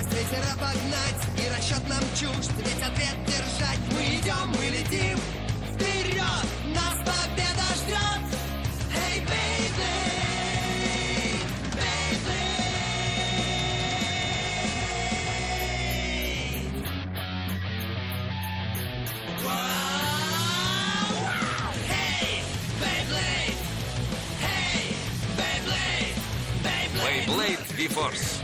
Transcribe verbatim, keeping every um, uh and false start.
Скорость ветер обогнать, и расчет нам чужд, ведь ответ держать. Мы идем, мы летим вперед, нас победа ждет. Эй, бейби, бейби. Hey, Beyblade! Hey, Beyblade! Beyblade! Beyblade V-Force.